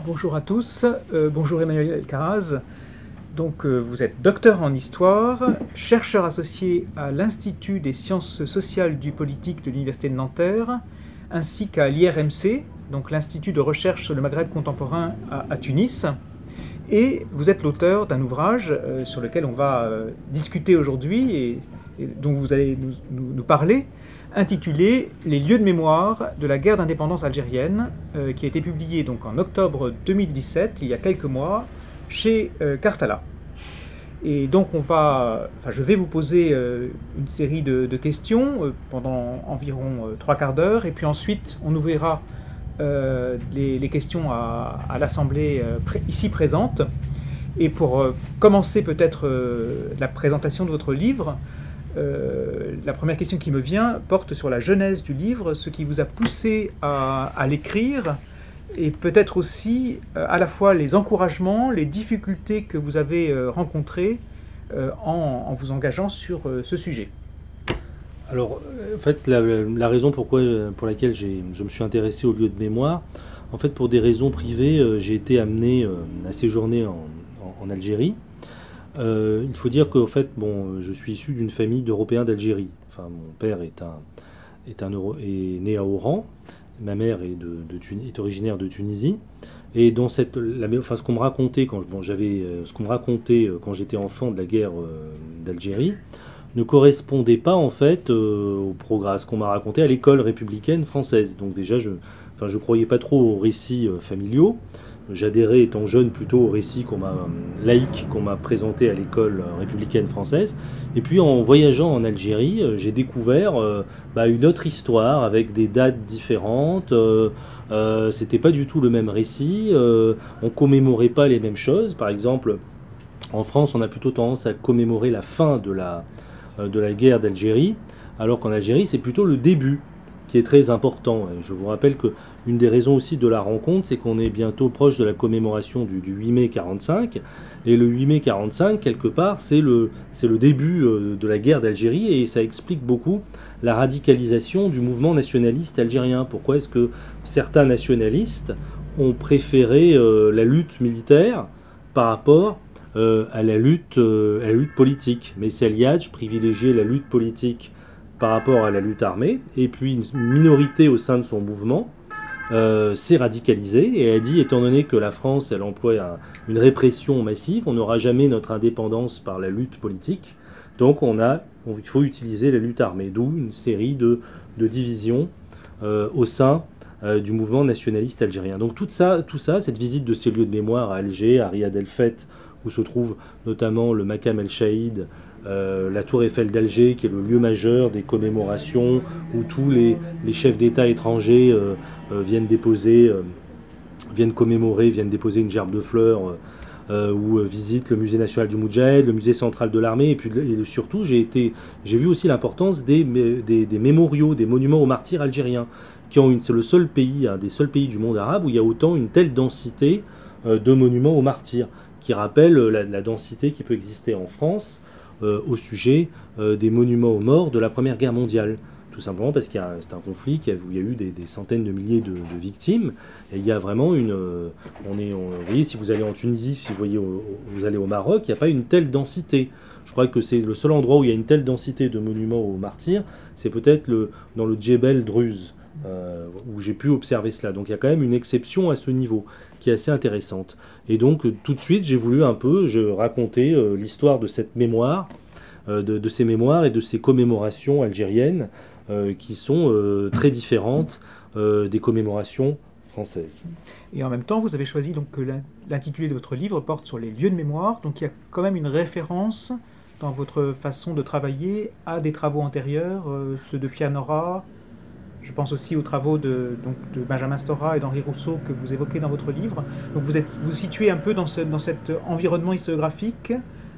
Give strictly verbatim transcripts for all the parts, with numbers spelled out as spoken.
Bonjour à tous, euh, bonjour Emmanuel Elkaraz. Donc, euh, vous êtes docteur en histoire, chercheur associé à l'Institut des sciences sociales du politique de l'Université de Nanterre, ainsi qu'à l'I R M C, donc l'Institut de recherche sur le Maghreb contemporain à, à Tunis. Et vous êtes l'auteur d'un ouvrage euh, sur lequel on va euh, discuter aujourd'hui et, et dont vous allez nous, nous, nous parler, intitulé « Les lieux de mémoire de la guerre d'indépendance algérienne euh, », qui a été publié donc en octobre deux mille dix-sept, il y a quelques mois, chez euh, Cartala. Et donc on va, enfin, je vais vous poser euh, une série de, de questions euh, pendant environ euh, trois quarts d'heure, et puis ensuite on ouvrira euh, les, les questions à, à l'Assemblée euh, pré- ici présente. Et pour euh, commencer peut-être euh, la présentation de votre livre, Euh, la première question qui me vient porte sur la genèse du livre, ce qui vous a poussé à, à l'écrire, et peut-être aussi euh, à la fois les encouragements, les difficultés que vous avez euh, rencontrées euh, en, en vous engageant sur euh, ce sujet. Alors, en fait, la, la raison pourquoi, pour laquelle j'ai, je me suis intéressé aux lieux de mémoire, en fait, pour des raisons privées, euh, j'ai été amené euh, à séjourner en, en, en Algérie. Euh, il faut dire qu'en fait, bon, je suis issu d'une famille d'Européens d'Algérie. Enfin, mon père est, un, est, un Euro, est né à Oran, ma mère est, de, de, est originaire de Tunisie. Et dans cette, la, enfin, ce qu'on me racontait quand, bon, j'avais, ce qu'on me racontait quand j'étais enfant de la guerre euh, d'Algérie ne correspondait pas en fait euh, au programme, à ce qu'on m'a raconté à l'école républicaine française. Donc déjà, je, enfin, je croyais pas trop aux récits euh, familiaux. J'adhérais, étant jeune, plutôt aux récits qu'on m'a, laïques qu'on m'a présentés à l'école républicaine française. Et puis, en voyageant en Algérie, j'ai découvert euh, bah, une autre histoire avec des dates différentes. Euh, euh, c'était pas du tout le même récit. Euh, on commémorait pas les mêmes choses. Par exemple, en France, on a plutôt tendance à commémorer la fin de la, euh, de la guerre d'Algérie, alors qu'en Algérie, c'est plutôt le début qui est très important. Et je vous rappelle que une des raisons aussi de la rencontre, c'est qu'on est bientôt proche de la commémoration du, du huit mai quarante-cinq. Et le huit mai quarante-cinq, quelque part, c'est le, c'est le début euh, de la guerre d'Algérie, et ça explique beaucoup la radicalisation du mouvement nationaliste algérien. Pourquoi est-ce que certains nationalistes ont préféré euh, la lutte militaire par rapport euh, à, la lutte, euh, à la lutte politique? Messi Aliadj privilégiait la lutte politique par rapport à la lutte armée, et puis une minorité au sein de son mouvement euh, s'est radicalisée et a dit, étant donné que la France elle emploie un, une répression massive, on n'aura jamais notre indépendance par la lutte politique, donc on a, on, il faut utiliser la lutte armée, d'où une série de, de divisions euh, au sein euh, du mouvement nationaliste algérien. Donc tout ça, tout ça, cette visite de ces lieux de mémoire à Alger, à Riyad El Feth, où se trouve notamment le Makam El Chaïd, Euh, la Tour Eiffel d'Alger, qui est le lieu majeur des commémorations, où tous les, les chefs d'État étrangers euh, euh, viennent déposer, euh, viennent commémorer, viennent déposer une gerbe de fleurs, euh, ou euh, visitent le musée national du Moudjahid, le musée central de l'armée, et puis et surtout j'ai été, j'ai vu aussi l'importance des, des, des mémoriaux, des monuments aux martyrs algériens, qui ont une, c'est le seul pays, un des seuls pays du monde arabe où il y a autant une telle densité euh, de monuments aux martyrs, qui rappelle la, la densité qui peut exister en France. Euh, au sujet euh, des monuments aux morts de la Première Guerre mondiale. Tout simplement parce qu'il y a, c'est un conflit qui a, où il y a eu des, des centaines de milliers de, de victimes. Et il y a vraiment une... Euh, on est, on, vous voyez, si vous allez en Tunisie, si vous, voyez au, vous allez au Maroc, il n'y a pas une telle densité. Je crois que c'est le seul endroit où il y a une telle densité de monuments aux martyrs, c'est peut-être le, dans le Djebel Druze, euh, où j'ai pu observer cela. Donc il y a quand même une exception à ce niveau, qui est assez intéressante. Et donc tout de suite, j'ai voulu un peu je, raconter euh, l'histoire de cette mémoire, euh, de, de ces mémoires et de ces commémorations algériennes, euh, qui sont euh, très différentes euh, des commémorations françaises. Et en même temps, vous avez choisi donc que l'intitulé de votre livre porte sur les lieux de mémoire, donc il y a quand même une référence dans votre façon de travailler à des travaux antérieurs, euh, ceux de Pierre Nora. Je pense aussi aux travaux de, donc, de Benjamin Stora et d'Henri Rousseau que vous évoquez dans votre livre. Donc vous êtes, vous, vous situez un peu dans, ce, dans cet environnement historiographique.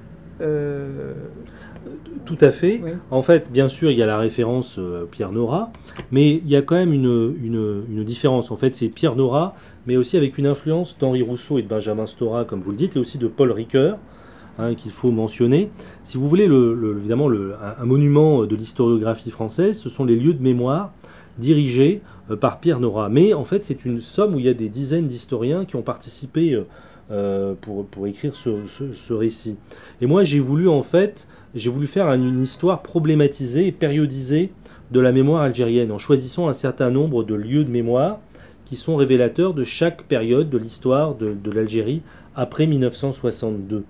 Euh... Tout à fait. Oui. En fait, bien sûr, il y a la référence euh, Pierre Nora, mais il y a quand même une, une, une différence. En fait, c'est Pierre Nora, mais aussi avec une influence d'Henri Rousseau et de Benjamin Stora, comme vous le dites, et aussi de Paul Ricoeur, hein, qu'il faut mentionner. Si vous voulez, le, le, évidemment, le, un, un monument de l'historiographie française, ce sont les lieux de mémoire dirigés euh, par Pierre Nora. Mais en fait, c'est une somme où il y a des dizaines d'historiens qui ont participé euh, euh, pour, pour écrire ce, ce, ce récit. Et moi, j'ai voulu en fait, j'ai voulu faire une, une histoire problématisée et périodisée de la mémoire algérienne, en choisissant un certain nombre de lieux de mémoire qui sont révélateurs de chaque période de l'histoire de, de l'Algérie après mille neuf cent soixante-deux.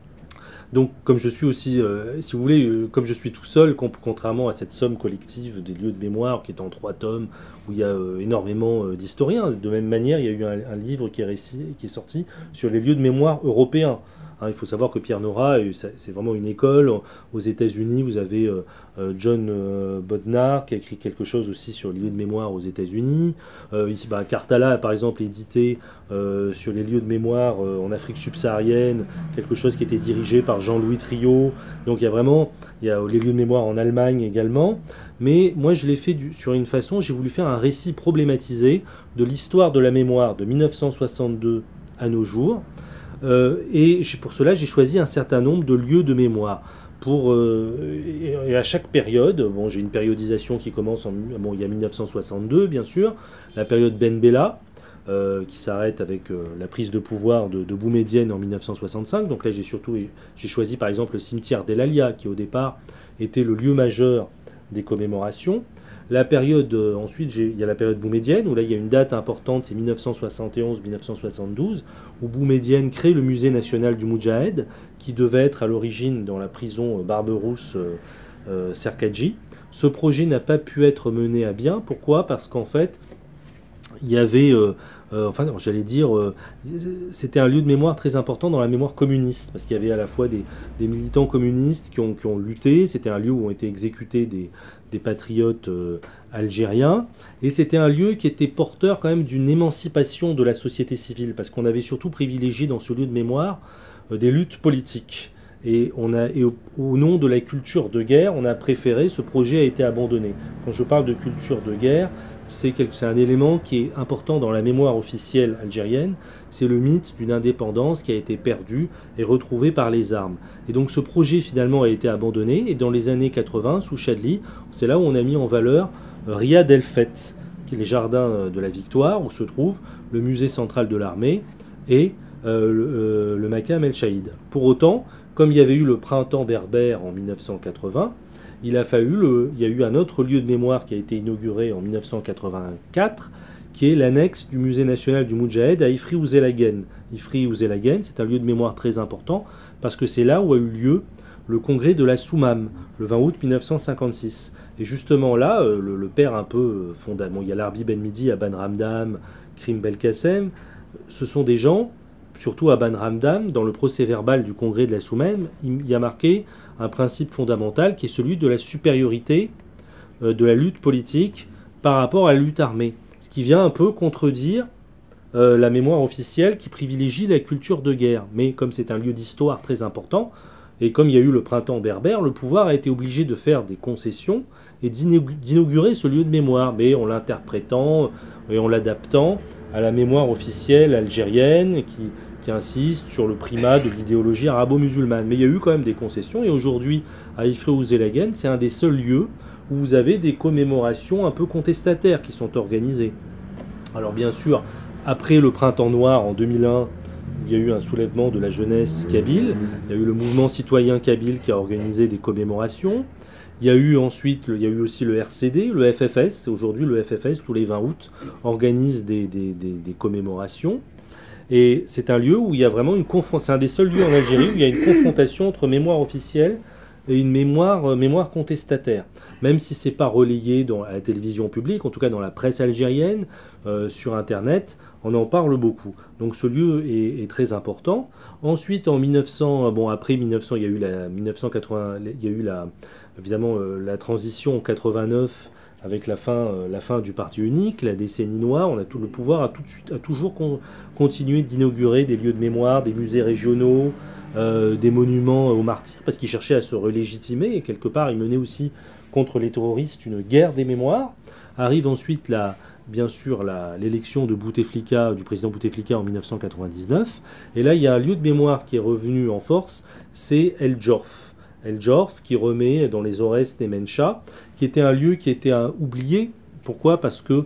Donc, comme je suis aussi, euh, si vous voulez, euh, comme je suis tout seul, comp- contrairement à cette somme collective des lieux de mémoire qui est en trois tomes, où il y a euh, énormément euh, d'historiens. De même manière, il y a eu un, un livre qui est, réci- qui est sorti sur les lieux de mémoire européens. Hein, il faut savoir que Pierre Nora, c'est vraiment une école. Aux États-Unis, vous avez euh, euh, John euh, Bodnar qui a écrit quelque chose aussi sur les lieux de mémoire aux États-Unis. Euh, ici, bah, Cartala a par exemple édité euh, sur les lieux de mémoire euh, en Afrique subsaharienne quelque chose qui était dirigé par Jean-Louis Triot. Donc il y a vraiment, il y a les lieux de mémoire en Allemagne également. Mais moi je l'ai fait du, sur une façon, j'ai voulu faire un récit problématisé de l'histoire de la mémoire de mille neuf cent soixante-deux à nos jours. Euh, et pour cela, j'ai choisi un certain nombre de lieux de mémoire. Pour, euh, et à chaque période, bon, j'ai une périodisation qui commence en, bon, il y a mille neuf cent soixante-deux, bien sûr, la période Ben Bella, euh, qui s'arrête avec euh, la prise de pouvoir de, de Boumedienne en mille neuf cent soixante-cinq. Donc là, j'ai surtout j'ai choisi par exemple le cimetière d'El Alia, qui au départ était le lieu majeur des commémorations. La période, euh, ensuite, j'ai, il y a la période boumedienne, où là, il y a une date importante, c'est mille neuf cent soixante et onze mille neuf cent soixante-douze, où Boumedienne crée le musée national du Moudjahed, qui devait être à l'origine dans la prison Barberousse euh, euh, Serkadji. Ce projet n'a pas pu être mené à bien. Pourquoi ? Parce qu'en fait, il y avait, euh, euh, enfin, non, j'allais dire, euh, c'était un lieu de mémoire très important dans la mémoire communiste, parce qu'il y avait à la fois des, des militants communistes qui ont, qui ont lutté, c'était un lieu où ont été exécutés des, des patriotes euh, algériens, et c'était un lieu qui était porteur quand même d'une émancipation de la société civile, parce qu'on avait surtout privilégié dans ce lieu de mémoire euh, des luttes politiques. Et, on a, et au, au nom de la culture de guerre, on a préféré, ce projet a été abandonné. Quand je parle de culture de guerre, c'est, quelque, c'est un élément qui est important dans la mémoire officielle algérienne, c'est le mythe d'une indépendance qui a été perdue et retrouvée par les armes. Et donc ce projet finalement a été abandonné, et dans les années quatre-vingts, sous Chadli, c'est là où on a mis en valeur Riyad El Feth, qui est les jardins de la Victoire, où se trouve le musée central de l'armée et euh, le, euh, le Makam El Chaïd. Pour autant, comme il y avait eu le printemps berbère en mille neuf cent quatre-vingts, il a fallu le, il y a eu un autre lieu de mémoire qui a été inauguré en mille neuf cent quatre-vingt-quatre, qui est l'annexe du musée national du Moudjahed à Ifri Ouzelagen. Ifri Ouzelagen, c'est un lieu de mémoire très important parce que c'est là où a eu lieu le congrès de la Soumam, le vingt août mille neuf cent cinquante-six. Et justement là, le, le père un peu fondateur, bon, il y a l'Arbi Ben Midi, Aban Ramdam, Krim Belkacem, ce sont des gens, surtout Aban Ramdam, dans le procès verbal du congrès de la Soumam, il y a marqué un principe fondamental qui est celui de la supériorité euh, de la lutte politique par rapport à la lutte armée. Ce qui vient un peu contredire euh, la mémoire officielle qui privilégie la culture de guerre. Mais comme c'est un lieu d'histoire très important, et comme il y a eu le printemps berbère, le pouvoir a été obligé de faire des concessions et d'inaugurer ce lieu de mémoire, mais en l'interprétant et en l'adaptant à la mémoire officielle algérienne qui, qui insiste sur le primat de l'idéologie arabo-musulmane. Mais il y a eu quand même des concessions, et aujourd'hui, à Ifri Ouzelagen, c'est un des seuls lieux où vous avez des commémorations un peu contestataires qui sont organisées. Alors bien sûr, après le printemps noir en deux mille un, il y a eu un soulèvement de la jeunesse kabyle, il y a eu le mouvement citoyen kabyle qui a organisé des commémorations, il y a eu ensuite, il y a eu aussi le R C D, le F F S, aujourd'hui le F F S, tous les vingt août, organise des, des, des, des commémorations, et c'est un lieu où il y a vraiment une confrontation, c'est un des seuls lieux en Algérie où il y a une confrontation entre mémoire officielle et une mémoire, euh, mémoire contestataire, même si ce n'est pas relayé dans la télévision publique, en tout cas dans la presse algérienne, euh, sur Internet, on en parle beaucoup. Donc ce lieu est, est très important. Ensuite, en mille neuf cents, bon après mille neuf cents, il y a eu la mille neuf cent quatre-vingts, il y a eu la, évidemment euh, la transition en quatre-vingt-neuf avec la fin, euh, la fin du parti unique, la décennie noire. On a tout le pouvoir a tout de suite, a toujours con, continué d'inaugurer des lieux de mémoire, des musées régionaux. Euh, des monuments aux martyrs, parce qu'ils cherchaient à se relégitimer, et quelque part ils menaient aussi contre les terroristes une guerre des mémoires. Arrive ensuite la, bien sûr la, l'élection de Bouteflika, du président Bouteflika en mille neuf cent quatre-vingt-dix-neuf, et là il y a un lieu de mémoire qui est revenu en force, c'est El Djorf. El Djorf qui remet dans les Aurès Nemencha, qui était un lieu qui était un, oublié. Pourquoi ? Parce que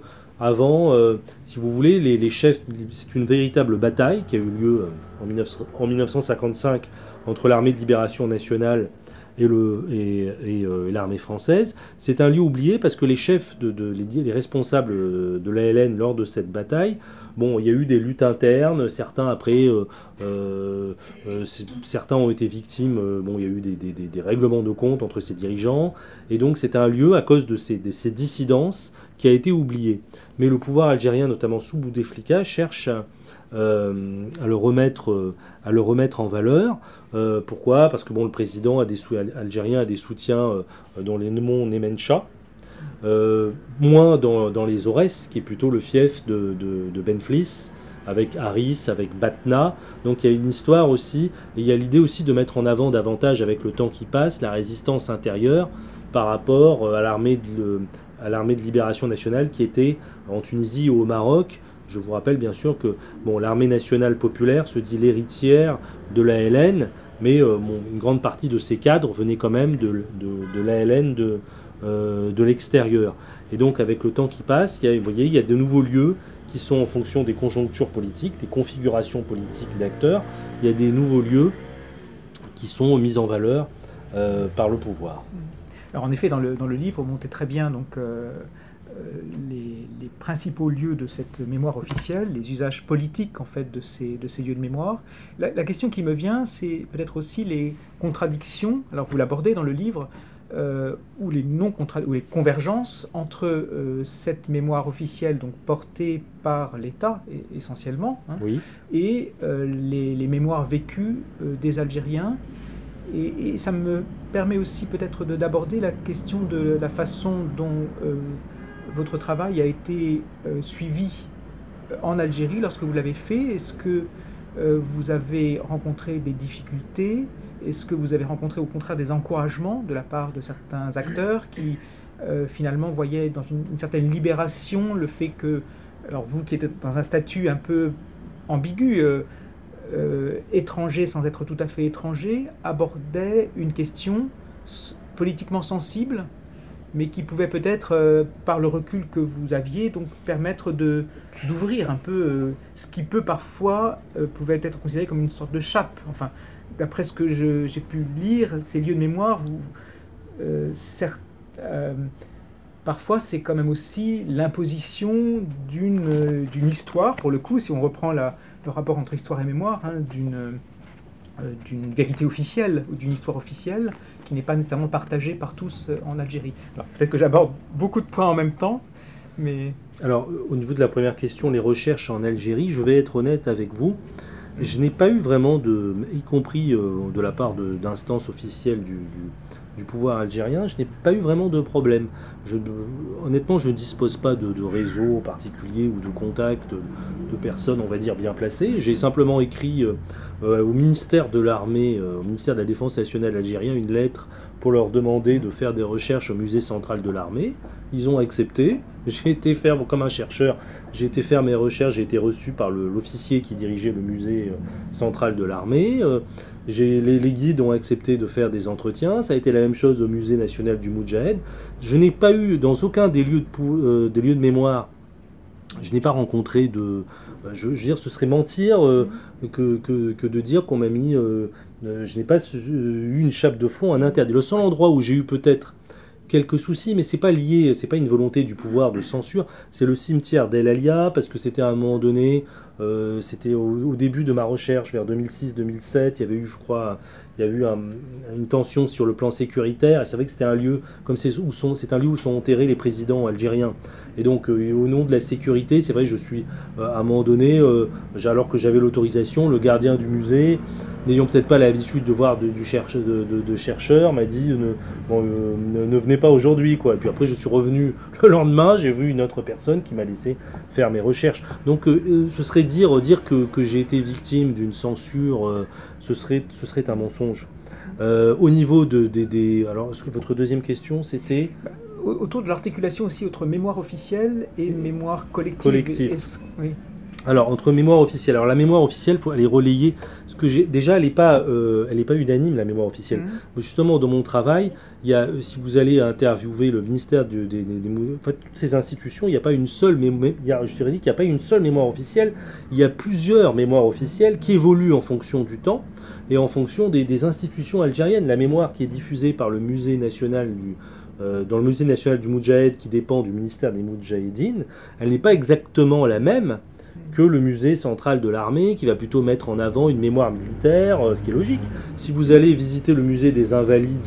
Avant, euh, si vous voulez, les, les chefs, c'est une véritable bataille qui a eu lieu euh, en, dix-neuf cents, en dix-neuf cent cinquante-cinq entre l'armée de libération nationale et, le, et, et, euh, et l'armée française. C'est un lieu oublié parce que les chefs, de, de, les, les responsables de l'A L N lors de cette bataille, bon, il y a eu des luttes internes, certains après, euh, euh, euh, certains ont été victimes, euh, bon, il y a eu des, des, des, des règlements de compte entre ces dirigeants, et donc c'est un lieu, à cause de ces, de ces dissidences, qui a été oublié. Mais le pouvoir algérien, notamment sous Bouteflika, cherche à, euh, à, le, remettre, à le remettre en valeur. Euh, pourquoi ? Parce que bon, le président a des sou- algérien a des soutiens euh, dans les monts Nemencha, Euh, moins dans, dans les Aurès, qui est plutôt le fief de, de, de Benflis, avec Harris, avec Batna. Donc il y a une histoire aussi, et il y a l'idée aussi de mettre en avant davantage, avec le temps qui passe, la résistance intérieure par rapport à l'armée de, à l'armée de libération nationale qui était en Tunisie ou au Maroc. Je vous rappelle bien sûr que bon, l'armée nationale populaire se dit l'héritière de l'A L N, mais euh, bon, une grande partie de ses cadres venaient quand même de, de, de l'A L N de Euh, de l'extérieur. Et donc avec le temps qui passe, il y a, vous voyez, il y a de nouveaux lieux qui sont en fonction des conjonctures politiques, des configurations politiques d'acteurs. Il y a des nouveaux lieux qui sont mis en valeur euh, par le pouvoir. Alors en effet, dans le, dans le livre, vous montrez très bien donc, euh, les, les principaux lieux de cette mémoire officielle, les usages politiques en fait de ces, de ces lieux de mémoire. La, la question qui me vient, c'est peut-être aussi les contradictions, alors vous l'abordez dans le livre, Euh, ou, les non ou les convergences entre euh, cette mémoire officielle donc portée par l'État et, essentiellement hein, oui. et euh, les, les mémoires vécues euh, des Algériens. Et, et ça me permet aussi peut-être de, d'aborder la question de la façon dont euh, votre travail a été euh, suivi en Algérie lorsque vous l'avez fait. Est-ce que euh, vous avez rencontré des difficultés ? Est-ce que vous avez rencontré au contraire des encouragements de la part de certains acteurs qui euh, finalement voyaient dans une, une certaine libération le fait que, alors vous qui êtes dans un statut un peu ambigu, euh, euh, étranger sans être tout à fait étranger, abordait une question s- politiquement sensible, mais qui pouvait peut-être, euh, par le recul que vous aviez, donc permettre de, d'ouvrir un peu euh, ce qui peut parfois euh, pouvait être considéré comme une sorte de chape. Enfin, d'après ce que je, j'ai pu lire, ces lieux de mémoire, vous, euh, certes, euh, parfois c'est quand même aussi l'imposition d'une, euh, d'une histoire, pour le coup, si on reprend la, le rapport entre histoire et mémoire, hein, d'une, euh, d'une vérité officielle ou d'une histoire officielle qui n'est pas nécessairement partagée par tous euh, en Algérie. Alors, peut-être que j'aborde beaucoup de points en même temps, mais... Alors, au niveau de la première question, les recherches en Algérie, je vais être honnête avec vous. Je n'ai pas eu vraiment de, y compris euh, de la part de, d'instances officielles du, du, du pouvoir algérien, je n'ai pas eu vraiment de problème. Je, honnêtement, je ne dispose pas de, de réseau particulier ou de contacts de, de personnes, on va dire, bien placées. J'ai simplement écrit euh, euh, au ministère de l'Armée, euh, au ministère de la Défense nationale algérien, une lettre pour leur demander de faire des recherches au musée central de l'armée. Ils ont accepté. J'ai été faire, bon, comme un chercheur, j'ai été faire mes recherches, j'ai été reçu par le, l'officier qui dirigeait le musée euh, central de l'armée. Euh, j'ai, les, les guides ont accepté de faire des entretiens. Ça a été la même chose au musée national du Moudjahed. Je n'ai pas eu, dans aucun des lieux de, pou, euh, des lieux de mémoire, je n'ai pas rencontré de... Je, je veux dire, ce serait mentir euh, que, que, que de dire qu'on m'a mis... Euh, euh, je n'ai pas eu une chape de plomb, un interdit. Le seul endroit où j'ai eu peut-être quelques soucis, mais c'est pas lié, c'est pas une volonté du pouvoir de censure, c'est le cimetière d'El Alia, parce que c'était à un moment donné, euh, c'était au, au début de ma recherche, vers deux mille six deux mille sept, il y avait eu, je crois, il y a eu un, une tension sur le plan sécuritaire, et c'est vrai que c'était un lieu, comme c'est, où sont, c'est un lieu où sont enterrés les présidents algériens. Et donc, euh, au nom de la sécurité, c'est vrai que je suis, euh, à un moment donné, euh, alors que j'avais l'autorisation, le gardien du musée, n'ayant peut-être pas l'habitude de voir de, du cherche, de, de, de chercheurs, m'a dit ne, bon, euh, ne, ne venez pas aujourd'hui, quoi. Et puis après, je suis revenu le lendemain, j'ai vu une autre personne qui m'a laissé faire mes recherches. Donc, euh, ce serait dire, dire que, que j'ai été victime d'une censure, euh, ce, serait, ce serait un mensonge. Euh, au niveau de, de, des... Alors, est-ce que votre deuxième question, c'était... Autour de l'articulation aussi entre mémoire officielle et mémoire collective. Collective. Est-ce, oui. Alors, entre mémoire officielle, alors la mémoire officielle, faut aller relayer. Ce que j'ai déjà, elle n'est pas, euh, elle est pas unanime, la mémoire officielle. Mmh. Mais justement, dans mon travail, il y a, si vous allez interviewer le ministère de, des, des, des, en fait, toutes ces institutions, il n'y a pas une seule mémoire. Je dirais dit qu'il n'y a pas une seule mémoire officielle. Il y a plusieurs mémoires officielles qui évoluent en fonction du temps et en fonction des, des institutions algériennes. La mémoire qui est diffusée par le musée national du euh, dans le musée national du Moudjahed, qui dépend du ministère des Moudjahedines, elle n'est pas exactement la même que le musée central de l'armée, qui va plutôt mettre en avant une mémoire militaire, euh, ce qui est logique. Si vous allez visiter le musée des Invalides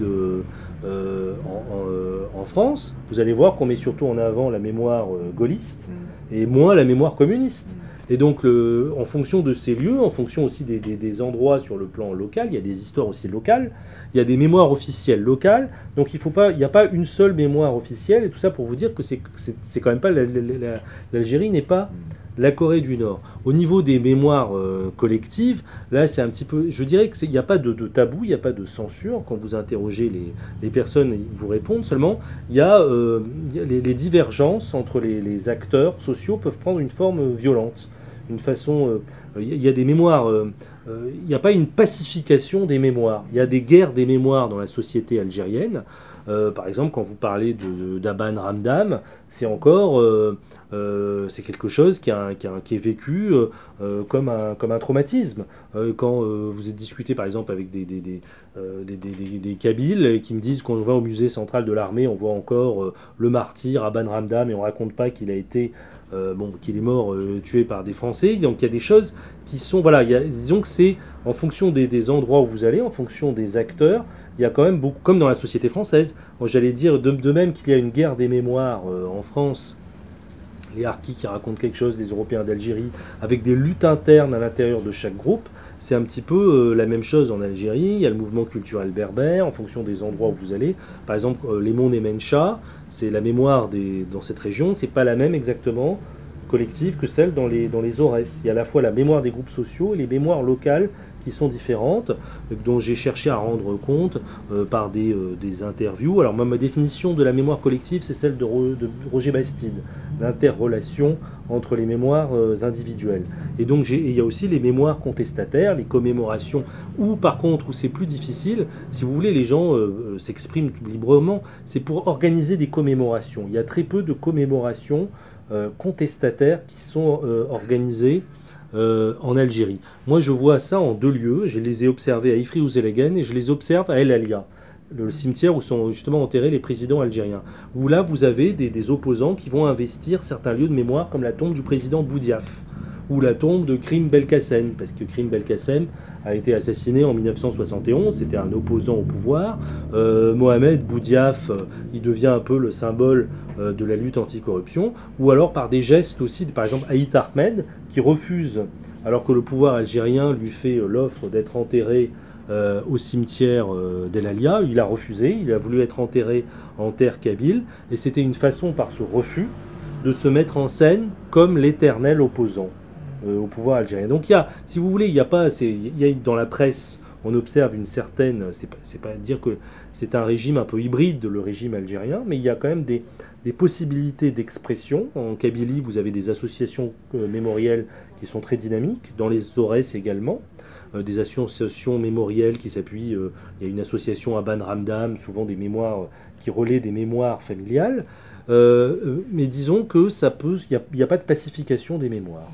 euh, en, en, euh, en France, vous allez voir qu'on met surtout en avant la mémoire euh, gaulliste et moins la mémoire communiste. Et donc, le, en fonction de ces lieux, en fonction aussi des, des, des endroits sur le plan local, il y a des histoires aussi locales, il y a des mémoires officielles locales, donc il faut pas, il n'y a pas une seule mémoire officielle, et tout ça pour vous dire que c'est, c'est, c'est quand même pas, la, la, la, l'Algérie n'est pas la Corée du Nord. Au niveau des mémoires euh, collectives, là c'est un petit peu, je dirais qu'il n'y a pas de, de tabou, il n'y a pas de censure. Quand vous interrogez les, les personnes, ils vous répondent. Seulement, il y a, euh, il y a les, les divergences entre les, les acteurs sociaux peuvent prendre une forme violente, une façon. Euh, il y a des mémoires. Euh, euh, il n'y a pas une pacification des mémoires. Il y a des guerres des mémoires dans la société algérienne. Euh, par exemple, quand vous parlez de, de, d'Aban Ramdam, c'est encore euh, euh, c'est quelque chose qui, a, qui, a, qui est vécu euh, comme, un, comme un traumatisme. Euh, quand euh, vous êtes discuté par exemple avec des, des, des, euh, des, des, des, des Kabyles qui me disent qu'on va au musée central de l'armée, on voit encore euh, le martyr Aban Ramdam et on ne raconte pas qu'il a été euh, bon, qu'il est mort euh, tué par des Français. Donc il y a des choses qui sont, voilà, il y a, disons que c'est en fonction des, des endroits où vous allez, en fonction des acteurs. Il y a quand même beaucoup, comme dans la société française, moi, j'allais dire de, de même qu'il y a une guerre des mémoires euh, en France, les harkis qui racontent quelque chose, les Européens d'Algérie, avec des luttes internes à l'intérieur de chaque groupe, c'est un petit peu euh, la même chose en Algérie. Il y a le mouvement culturel berbère, en fonction des endroits où vous allez. Par exemple, euh, les monts Nemencha, c'est la mémoire des, dans cette région, c'est pas la même exactement collective que celle dans les, dans les Aurès. Il y a à la fois la mémoire des groupes sociaux et les mémoires locales qui sont différentes, dont j'ai cherché à rendre compte euh, par des, euh, des interviews. Alors moi, ma définition de la mémoire collective, c'est celle de, Ro- de Roger Bastide, l'interrelation entre les mémoires euh, individuelles. Et donc j'ai, et il y a aussi les mémoires contestataires, les commémorations, où par contre, où c'est plus difficile, si vous voulez, les gens euh, s'expriment librement, c'est pour organiser des commémorations. Il y a très peu de commémorations euh, contestataires qui sont euh, organisées Euh, en Algérie. Moi, je vois ça en deux lieux. Je les ai observés à Ifri-Ouzélaghen et je les observe à El Alia, le cimetière où sont justement enterrés les présidents algériens. Où là, vous avez des, des opposants qui vont investir certains lieux de mémoire, comme la tombe du président Boudiaf ou la tombe de Krim Belkacem, parce que Krim Belkacem a été assassiné en mille neuf cent soixante et onze, c'était un opposant au pouvoir. Euh, Mohamed Boudiaf, euh, il devient un peu le symbole euh, de la lutte anticorruption, ou alors par des gestes aussi, par exemple Aït Ahmed, qui refuse, alors que le pouvoir algérien lui fait euh, l'offre d'être enterré euh, au cimetière euh, d'El Alia, il a refusé, il a voulu être enterré en terre kabyle, et c'était une façon, par ce refus, de se mettre en scène comme l'éternel opposant au pouvoir algérien. Donc il y a, si vous voulez, il y a pas, c'est, il y a dans la presse, on observe une certaine, c'est pas, c'est pas dire que c'est un régime un peu hybride de le régime algérien, mais il y a quand même des, des possibilités d'expression. En Kabylie, vous avez des associations euh, mémorielles qui sont très dynamiques, dans les Aurès également, euh, des associations mémorielles qui s'appuient, euh, il y a une association Aban Ramdam, souvent des mémoires, euh, qui relaient des mémoires familiales, euh, mais disons que ça peut, il n'y a, a pas de pacification des mémoires.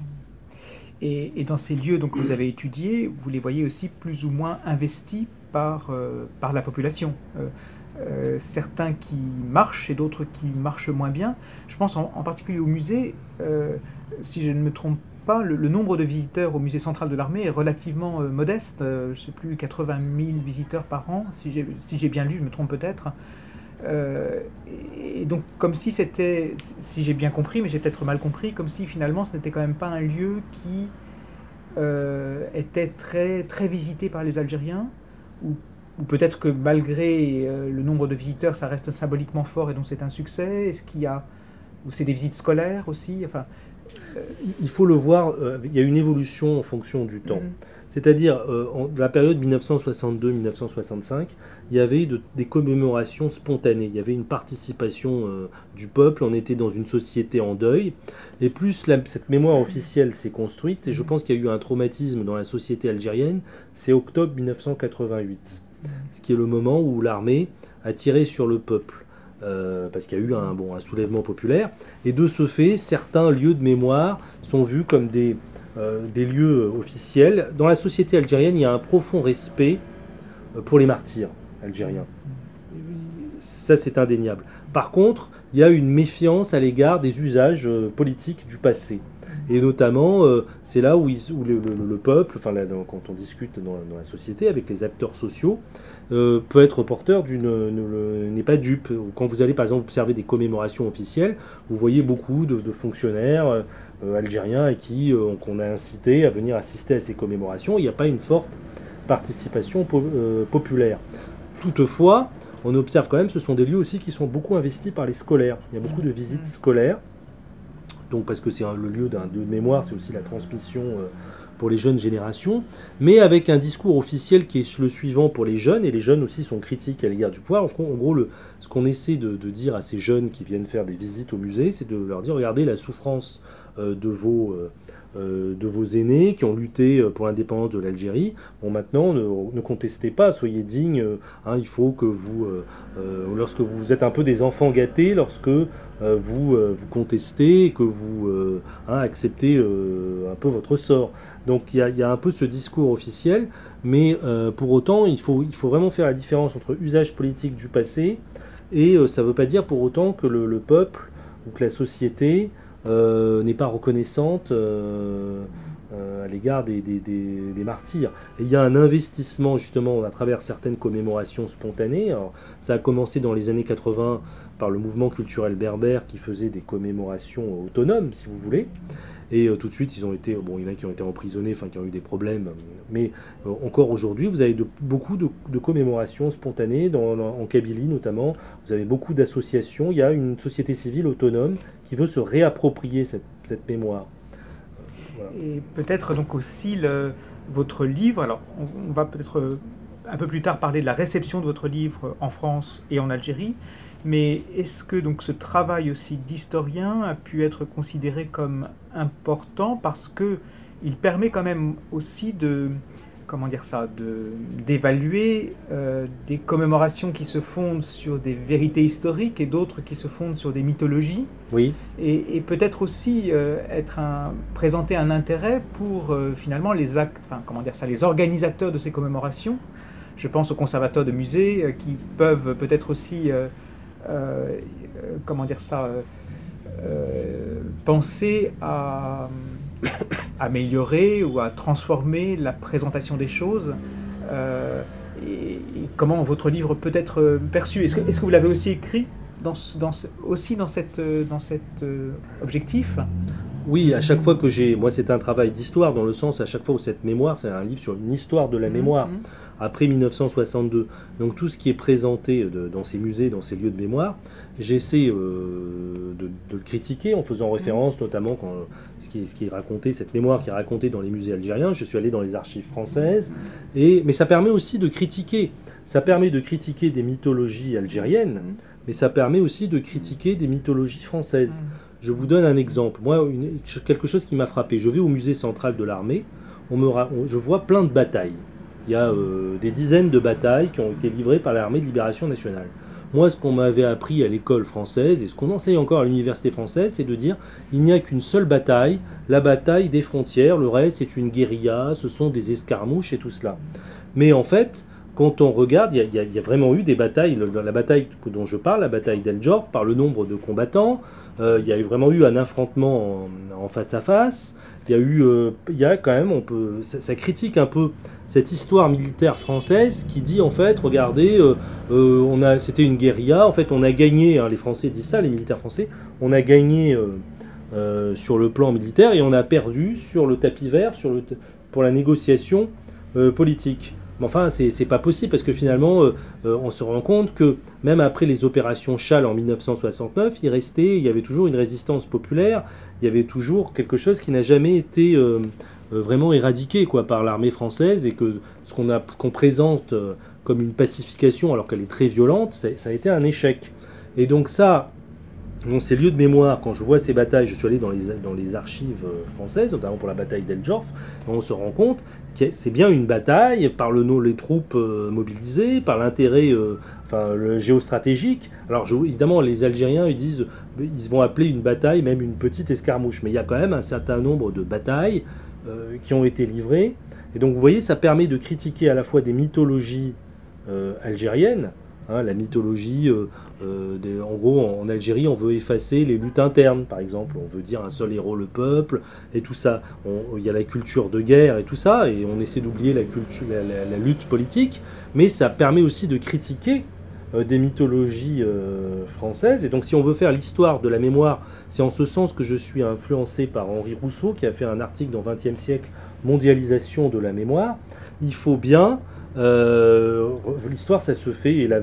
Et, et dans ces lieux donc, que vous avez étudiés, vous les voyez aussi plus ou moins investis par, euh, par la population. Euh, euh, certains qui marchent et d'autres qui marchent moins bien. Je pense en, en particulier au musée, euh, si je ne me trompe pas, le, le nombre de visiteurs au musée central de l'armée est relativement euh, modeste. Euh, je ne sais plus, quatre-vingt mille visiteurs par an, si j'ai, si j'ai bien lu, je me trompe peut-être. Euh, et donc comme si c'était, si j'ai bien compris, mais j'ai peut-être mal compris, comme si finalement ce n'était quand même pas un lieu qui euh, était très, très visité par les Algériens, ou, ou peut-être que malgré euh, le nombre de visiteurs, ça reste symboliquement fort et donc c'est un succès. Est-ce qu'il y a, ou c'est des visites scolaires aussi, enfin, il faut le voir, euh, il y a une évolution en fonction du temps. Mmh. C'est-à-dire, euh, en la période dix-neuf cent soixante-deux dix-neuf cent soixante-cinq, il y avait de, des commémorations spontanées. Il y avait une participation euh, du peuple, on était dans une société en deuil. Et plus la, cette mémoire officielle s'est construite, et je pense qu'il y a eu un traumatisme dans la société algérienne, c'est octobre dix-neuf cent quatre-vingt-huit, ce qui est le moment où l'armée a tiré sur le peuple. Euh, parce qu'il y a eu un, bon, un soulèvement populaire. Et de ce fait, certains lieux de mémoire sont vus comme des... Euh, des lieux officiels. Dans la société algérienne, il y a un profond respect euh, pour les martyrs algériens. Ça, c'est indéniable. Par contre, il y a une méfiance à l'égard des usages euh, politiques du passé. Et notamment, euh, c'est là où, ils, où le, le, le peuple, enfin, là, dans, quand on discute dans, dans la société avec les acteurs sociaux, euh, peut être porteur d'une... n'est pas dupe. Quand vous allez, par exemple, observer des commémorations officielles, vous voyez beaucoup de, de fonctionnaires euh, euh, algériens et qui, euh, qu'on a incité à venir assister à ces commémorations. Il n'y a pas une forte participation po euh, populaire. Toutefois, on observe quand même, ce sont des lieux aussi qui sont beaucoup investis par les scolaires. Il y a beaucoup de visites scolaires. Donc parce que c'est le lieu d'un lieu de mémoire, c'est aussi la transmission euh, pour les jeunes générations, mais avec un discours officiel qui est le suivant pour les jeunes, et les jeunes aussi sont critiques à l'égard du pouvoir. En gros, le, ce qu'on essaie de, de dire à ces jeunes qui viennent faire des visites au musée, c'est de leur dire, regardez la souffrance euh, de vos... Euh, Euh, de vos aînés qui ont lutté pour l'indépendance de l'Algérie. Bon, maintenant, ne, ne contestez pas, soyez dignes. Hein, il faut que vous, euh, euh, lorsque vous êtes un peu des enfants gâtés, lorsque euh, vous, euh, vous contestez, que vous euh, hein, acceptez euh, un peu votre sort. Donc il y, y a un peu ce discours officiel, mais euh, pour autant, il faut, il faut vraiment faire la différence entre usage politique du passé et euh, ça ne veut pas dire pour autant que le, le peuple ou que la société Euh, n'est pas reconnaissante euh, euh, à l'égard des, des, des, des martyrs. Et il y a un investissement justement à travers certaines commémorations spontanées. Alors, ça a commencé dans les années quatre-vingts par le mouvement culturel berbère qui faisait des commémorations autonomes, si vous voulez. Et euh, tout de suite, ils ont été, bon, il y en a qui ont été emprisonnés, enfin qui ont eu des problèmes. Mais euh, encore aujourd'hui, vous avez de, beaucoup de, de commémorations spontanées, dans, en Kabylie notamment. Vous avez beaucoup d'associations. Il y a une société civile autonome qui veut se réapproprier cette, cette mémoire. Voilà. Et peut-être donc aussi le, votre livre. Alors, on, on va peut-être un peu plus tard parler de la réception de votre livre en France et en Algérie. Mais est-ce que donc ce travail aussi d'historien a pu être considéré comme important parce que il permet quand même aussi de, comment dire ça, de, d'évaluer euh, des commémorations qui se fondent sur des vérités historiques et d'autres qui se fondent sur des mythologies. Oui. Et, et peut-être aussi euh, être un, présenter un intérêt pour euh, finalement les actes, enfin comment dire ça, les organisateurs de ces commémorations. Je pense aux conservateurs de musées euh, qui peuvent peut-être aussi euh, Euh, comment dire ça, euh, euh, penser à améliorer ou à transformer la présentation des choses euh, et, et comment votre livre peut être perçu. Est-ce que, est-ce que vous l'avez aussi écrit dans, dans, aussi dans cet dans cet, euh, objectif ? Oui, à chaque fois que j'ai... Moi, c'est un travail d'histoire, dans le sens, à chaque fois où cette mémoire, c'est un livre sur une histoire de la mmh, mémoire, mmh. après dix-neuf cent soixante-deux. Donc, tout ce qui est présenté de, dans ces musées, dans ces lieux de mémoire, j'essaie euh, de, de le critiquer en faisant référence, mmh. notamment, quand, ce, qui est, ce qui est raconté, cette mémoire qui est racontée dans les musées algériens. Je suis allé dans les archives françaises, et, mais ça permet aussi de critiquer. Ça permet de critiquer des mythologies algériennes, mmh. mais ça permet aussi de critiquer des mythologies françaises. Mmh. Je vous donne un exemple. Moi, une, quelque chose qui m'a frappé. Je vais au musée central de l'armée. On me, on, je vois plein de batailles. Il y a euh, des dizaines de batailles qui ont été livrées par l'armée de libération nationale. Moi, ce qu'on m'avait appris à l'école française et ce qu'on enseigne encore à l'université française, c'est de dire il n'y a qu'une seule bataille, la bataille des frontières. Le reste, c'est une guérilla, ce sont des escarmouches et tout cela. Mais en fait, quand on regarde, il y, y, y a vraiment eu des batailles. La bataille dont je parle, la bataille d'El Djorf, par le nombre de combattants, euh, il y a vraiment eu un affrontement en, en face à face. Il y a eu, euh, il y a quand même, on peut, ça, ça critique un peu cette histoire militaire française qui dit en fait, regardez, euh, euh, on a, c'était une guérilla. En fait, on a gagné. Hein, les Français disent ça, les militaires français, on a gagné euh, euh, sur le plan militaire et on a perdu sur le tapis vert, sur le, pour la négociation euh, politique. Mais enfin, c'est, c'est pas possible parce que finalement, euh, euh, on se rend compte que même après les opérations Châle en mille neuf cent soixante-neuf, il restait, il y avait toujours une résistance populaire, il y avait toujours quelque chose qui n'a jamais été euh, euh, vraiment éradiqué quoi, par l'armée française et que ce qu'on, a, qu'on présente euh, comme une pacification alors qu'elle est très violente, ça, ça a été un échec. Et donc ça... Bon, ces lieux de mémoire, quand je vois ces batailles, je suis allé dans les, dans les archives françaises, notamment pour la bataille d'El-Jorf, on se rend compte que c'est bien une bataille par le, les troupes euh, mobilisées, par l'intérêt euh, enfin, le géostratégique. Alors je, évidemment, les Algériens ils disent, ils vont appeler une bataille même une petite escarmouche, mais il y a quand même un certain nombre de batailles euh, qui ont été livrées. Et donc vous voyez, ça permet de critiquer à la fois des mythologies euh, algériennes. Hein, la mythologie, euh, euh, des, en gros, en, en Algérie, on veut effacer les luttes internes, par exemple. On veut dire un seul héros, le peuple, et tout ça. Il y a la culture de guerre et tout ça, et on essaie d'oublier la, culture, la, la, la lutte politique, mais ça permet aussi de critiquer euh, des mythologies euh, françaises. Et donc, si on veut faire l'histoire de la mémoire, c'est en ce sens que je suis influencé par Henri Rousseau, qui a fait un article dans vingtième siècle, Mondialisation de la mémoire. Il faut bien... Euh, l'histoire ça se fait et la,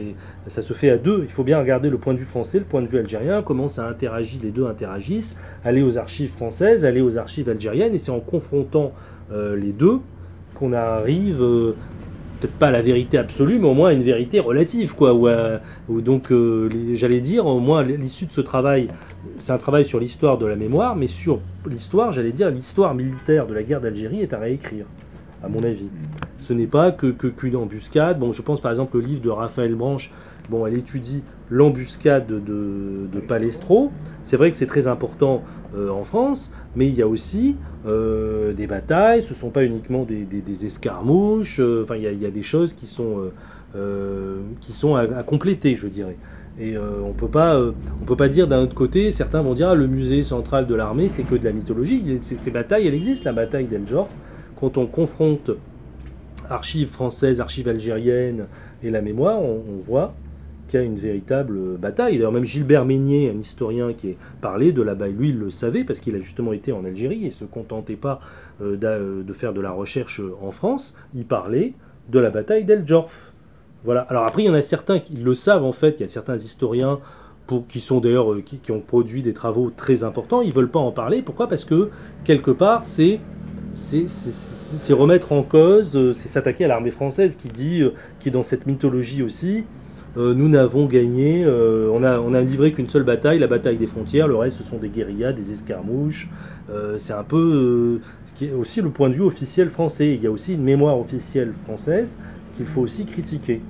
ça se fait à deux. Il faut bien regarder le point de vue français, le point de vue algérien, comment ça interagit, les deux interagissent, aller aux archives françaises, aller aux archives algériennes, et c'est en confrontant euh, les deux qu'on arrive euh, peut-être pas à la vérité absolue, mais au moins à une vérité relative quoi, ou à, ou donc euh, les, j'allais dire au moins l'issue de ce travail, c'est un travail sur l'histoire de la mémoire, mais sur l'histoire, j'allais dire l'histoire militaire de la guerre d'Algérie est à réécrire, à mon avis. Ce n'est pas que, que, qu'une embuscade. Bon, je pense par exemple au livre de Raphaël Branche, bon, elle étudie l'embuscade de, de Palestro. C'est vrai que c'est très important euh, en France, mais il y a aussi euh, des batailles, ce ne sont pas uniquement des, des, des escarmouches, euh, enfin il y, a, il y a des choses qui sont, euh, euh, qui sont à, à compléter, je dirais. Et euh, on peut pas, euh, on peut pas dire d'un autre côté, certains vont dire ah, le musée central de l'armée c'est que de la mythologie. Ces, ces batailles, elles existent, la bataille d'El-Jorf. Quand on confronte archives françaises, archives algériennes et la mémoire, on, on voit qu'il y a une véritable bataille. D'ailleurs, même Gilbert Meignet, un historien qui est parlé de la bataille, lui, il le savait parce qu'il a justement été en Algérie et ne se contentait pas euh, de faire de la recherche en France. Il parlait de la bataille d'El-Jorf. Voilà. Alors après, il y en a certains qui le savent en fait. Il y a certains historiens pour, qui sont d'ailleurs qui, qui ont produit des travaux très importants. Ils ne veulent pas en parler. Pourquoi ? Parce que quelque part, c'est C'est, c'est, c'est remettre en cause, c'est s'attaquer à l'armée française qui dit, qui est dans cette mythologie aussi, euh, nous n'avons gagné, euh, on, a, on a livré qu'une seule bataille, la bataille des frontières, le reste ce sont des guérillas, des escarmouches, euh, c'est un peu euh, ce qui est aussi le point de vue officiel français. Il y a aussi une mémoire officielle française qu'il faut aussi critiquer.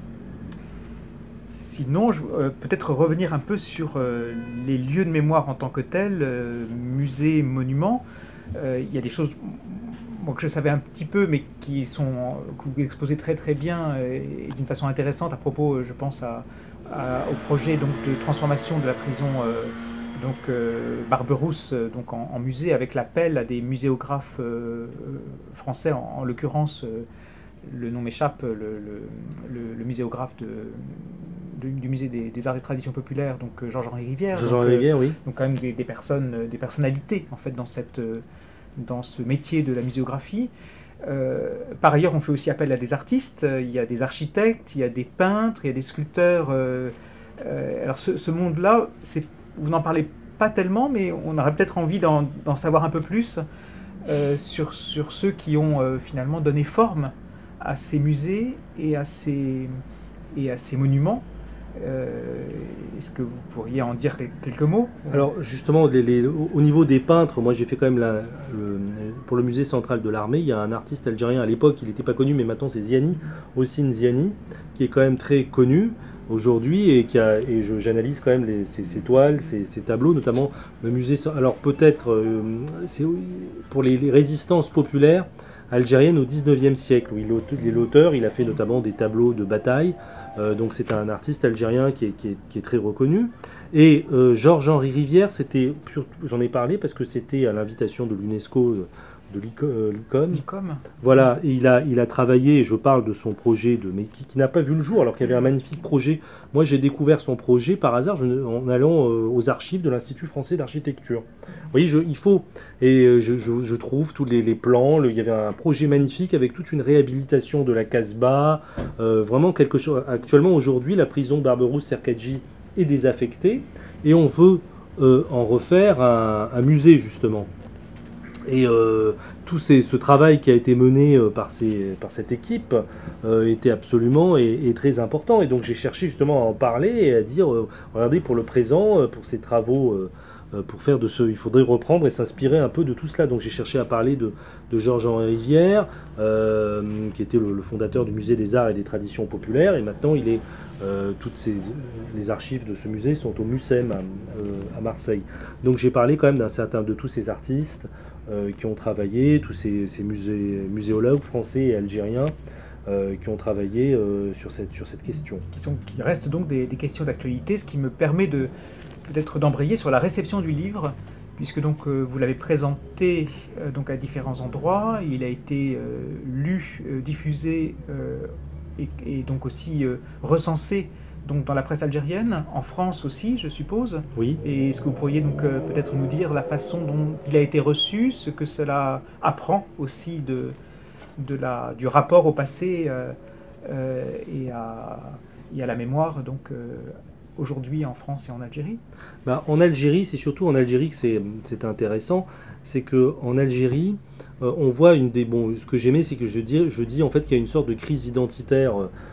Sinon, je, euh, peut-être revenir un peu sur euh, les lieux de mémoire en tant que tels, euh, musées, monuments. Euh, il y a des choses bon, que je savais un petit peu, mais qui sont que vous exposez très très bien et, et d'une façon intéressante à propos, je pense, à, à, au projet donc, de transformation de la prison euh, donc, euh, Barberousse donc, en, en musée, avec l'appel à des muséographes euh, français, en, en l'occurrence, euh, le nom m'échappe, le, le, le, le muséographe de... du musée des, des arts et traditions populaires, donc Georges-Henri Rivière. Georges-Henri Rivière, oui. Donc quand même des, des personnes, des personnalités en fait dans cette, dans ce métier de la muséographie. Euh, par ailleurs, on fait aussi appel à des artistes. Il y a des architectes, il y a des peintres, il y a des sculpteurs. Euh, euh, alors ce, ce monde-là, c'est, vous n'en parlez pas tellement, mais on aurait peut-être envie d'en, d'en savoir un peu plus euh, sur, sur ceux qui ont euh, finalement donné forme à ces musées et à ces, et à ces monuments. Euh, est-ce que vous pourriez en dire quelques mots ? Alors justement, les, les, au niveau des peintres, moi j'ai fait quand même la, le, pour le musée central de l'armée, il y a un artiste algérien à l'époque, il n'était pas connu, mais maintenant c'est Ziani, Hossein Ziani, qui est quand même très connu aujourd'hui et qui a, et je, j'analyse quand même les, ses, ses toiles, ses, ses tableaux, notamment le musée. Alors peut-être euh, c'est pour les, les résistances populaires algérienne au dix-neuvième siècle, où il est l'auteur, il a fait notamment des tableaux de bataille, euh, donc c'est un artiste algérien qui est, qui est, qui est très reconnu. Et euh, Georges-Henri Rivière, c'était, j'en ai parlé parce que c'était à l'invitation de l'UNESCO de l'I C O M. l'I C O M. Voilà, et il a, il a travaillé, je parle de son projet, de, mais qui, qui n'a pas vu le jour, alors qu'il y avait un magnifique projet. Moi, j'ai découvert son projet par hasard je, en allant euh, aux archives de l'Institut français d'architecture. Vous voyez, je, il faut, et je, je, je trouve tous les, les plans, le, il y avait un projet magnifique avec toute une réhabilitation de la Casbah, euh, vraiment quelque chose. Actuellement, aujourd'hui, la prison de Barberousse-Sercadji est désaffectée, et on veut euh, en refaire un, un musée, justement. Et euh, tout ces, ce travail qui a été mené euh, par, ces, par cette équipe euh, était absolument et, et très important. Et donc j'ai cherché justement à en parler et à dire, euh, regardez, pour le présent, euh, pour ces travaux, euh, euh, pour faire de ce, il faudrait reprendre et s'inspirer un peu de tout cela. Donc j'ai cherché à parler de, de Georges-Henri Rivière, euh, qui était le, le fondateur du Musée des Arts et des Traditions Populaires. Et maintenant, il est, euh, toutes ces, les archives de ce musée sont au MUSEM à, euh, à Marseille. Donc j'ai parlé quand même d'un certain de tous ces artistes, Euh, qui ont travaillé, tous ces, ces musée, muséologues français et algériens euh, qui ont travaillé euh, sur, cette, sur cette question. Qui, sont, qui restent donc des, des questions d'actualité, ce qui me permet de, peut-être d'embrayer sur la réception du livre, puisque donc, euh, vous l'avez présenté euh, donc à différents endroits, il a été euh, lu, euh, diffusé euh, et, et donc aussi euh, recensé donc dans la presse algérienne, en France aussi, je suppose. Oui. Et est-ce que vous pourriez donc euh, peut-être nous dire la façon dont il a été reçu, ce que cela apprend aussi de, de la, du rapport au passé euh, euh, et, à, et à la mémoire, donc euh, aujourd'hui en France et en Algérie? Ben, en Algérie, c'est surtout en Algérie que c'est, c'est intéressant, c'est qu'en Algérie, euh, on voit une des... Bon, ce que j'aimais, c'est que je dis, je dis en fait qu'il y a une sorte de crise identitaire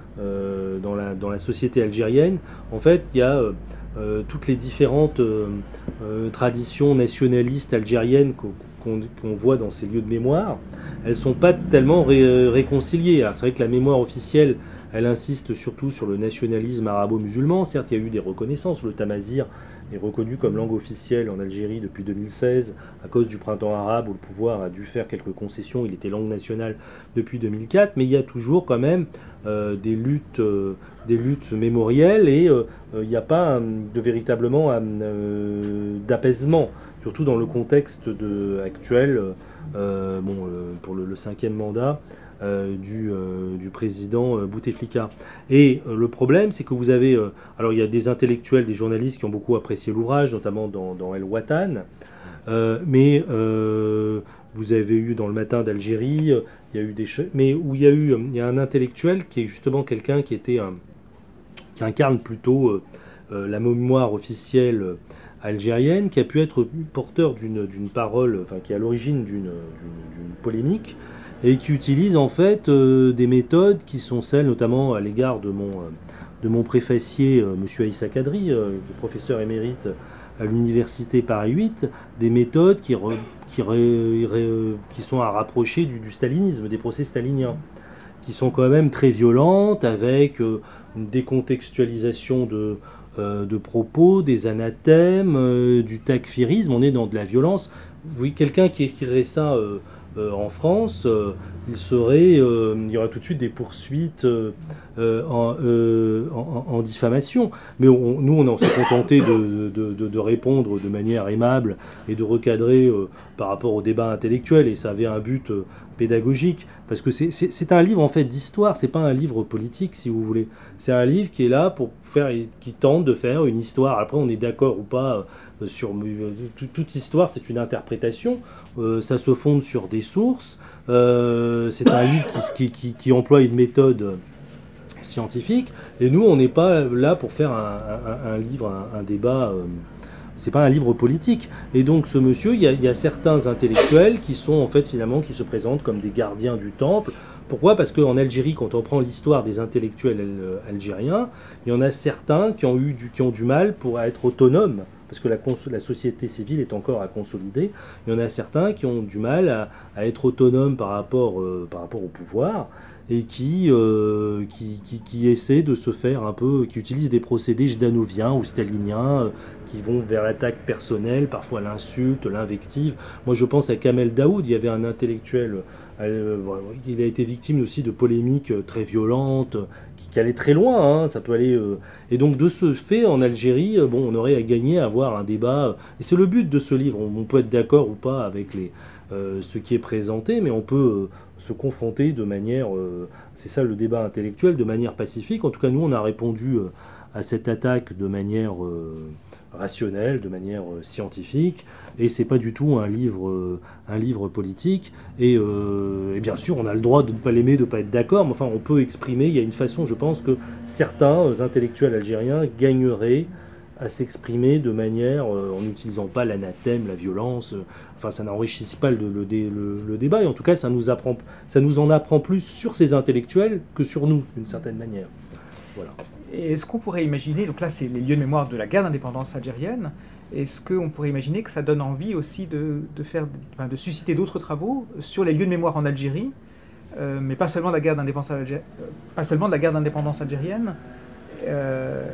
Euh, dans, la, dans la société algérienne. En fait, il y a euh, euh, toutes les différentes euh, euh, traditions nationalistes algériennes qu'on, qu'on, qu'on voit dans ces lieux de mémoire. Elles ne sont pas tellement ré, réconciliées. Alors, c'est vrai que la mémoire officielle, elle insiste surtout sur le nationalisme arabo-musulman. Certes, il y a eu des reconnaissances. Le tamazir est reconnu comme langue officielle en Algérie depuis deux mille seize à cause du printemps arabe où le pouvoir a dû faire quelques concessions. Il était langue nationale depuis deux mille quatre, mais il y a toujours quand même euh, des luttes, euh, des luttes mémorielles et euh, il n'y a pas um, de véritablement um, euh, d'apaisement, surtout dans le contexte de, actuel. Euh, bon, euh, pour le, le cinquième mandat. Euh, du, euh, du président euh, Bouteflika. Et euh, le problème, c'est que vous avez... Euh, alors, il y a des intellectuels, des journalistes qui ont beaucoup apprécié l'ouvrage, notamment dans, dans El Watan, euh, mais euh, vous avez eu dans Le Matin d'Algérie, euh, il y a eu des... Mais où il y a eu euh, il y a un intellectuel qui est justement quelqu'un qui était un, qui incarne plutôt euh, euh, la mémoire officielle euh, algérienne, qui a pu être porteur d'une, d'une parole, enfin qui est à l'origine d'une, d'une, d'une polémique, et qui utilise en fait euh, des méthodes qui sont celles notamment à l'égard de mon, euh, de mon préfacier, euh, M. Aïssa Kadri, euh, professeur émérite à l'université Paris huit, des méthodes qui, re, qui, re, re, qui sont à rapprocher du, du stalinisme, des procès staliniens, qui sont quand même très violentes, avec euh, une décontextualisation de, euh, de propos, des anathèmes, euh, du takfirisme. On est dans de la violence. Vous voyez, quelqu'un qui écrirait ça... Euh, Euh, en France, euh, il, serait, euh, il y aura tout de suite des poursuites euh, euh, en, euh, en, en diffamation. Mais on, nous, on s'est contenté de, de, de, de répondre de manière aimable et de recadrer euh, par rapport au débat intellectuel. Et ça avait un but euh, pédagogique. Parce que c'est, c'est, c'est un livre en fait d'histoire, c'est pas un livre politique, si vous voulez. C'est un livre qui est là pour faire, qui tente de faire une histoire. Après, on est d'accord ou pas euh, sur euh, toute histoire, c'est une interprétation. Euh, ça se fonde sur des sources. Euh, c'est un livre qui, qui, qui, qui emploie une méthode scientifique. Et nous, on n'est pas là pour faire un, un, un livre, un, un débat. Euh, c'est pas un livre politique. Et donc, ce monsieur, il y a, il y a certains intellectuels qui sont en fait finalement qui se présentent comme des gardiens du temple. Pourquoi ? Parce qu'en Algérie, quand on prend l'histoire des intellectuels algériens, il y en a certains qui ont eu du, qui ont du mal pour être autonomes. Parce que la, la société civile est encore à consolider. Il y en a certains qui ont du mal à, à être autonomes par rapport, euh, par rapport au pouvoir et qui, euh, qui, qui, qui essaient de se faire un peu, qui utilisent des procédés jdanoviens ou staliniens, euh, qui vont vers l'attaque personnelle, parfois l'insulte, l'invective. Moi, je pense à Kamel Daoud, il y avait un intellectuel, euh, il a été victime aussi de polémiques très violentes, qui, qui allaient très loin, hein, ça peut aller... Euh, et donc, de ce fait, en Algérie, bon, on aurait à gagner à avoir un débat, et c'est le but de ce livre, on, on peut être d'accord ou pas avec les... euh, ce qui est présenté, mais on peut euh, se confronter de manière, euh, c'est ça le débat intellectuel, de manière pacifique. En tout cas, nous, on a répondu euh, à cette attaque de manière euh, rationnelle, de manière euh, scientifique, et c'est pas du tout un livre, euh, un livre politique. Et, euh, et bien sûr, on a le droit de ne pas l'aimer, de ne pas être d'accord, mais enfin, on peut exprimer. Il y a une façon, je pense, que certains intellectuels algériens gagneraient à s'exprimer de manière, euh, en n'utilisant pas l'anathème, la violence. Euh, enfin, ça n'enrichit pas le, le, le, le débat, et en tout cas, ça nous, apprend, ça nous en apprend plus sur ces intellectuels que sur nous, d'une certaine manière. Voilà. Et est-ce qu'on pourrait imaginer, donc là c'est les lieux de mémoire de la guerre d'indépendance algérienne, est-ce qu'on pourrait imaginer que ça donne envie aussi de, de, faire, enfin, de susciter d'autres travaux sur les lieux de mémoire en Algérie, euh, mais pas seulement de la guerre d'indépendance algérienne, pas seulement de la guerre d'indépendance algérienne, euh,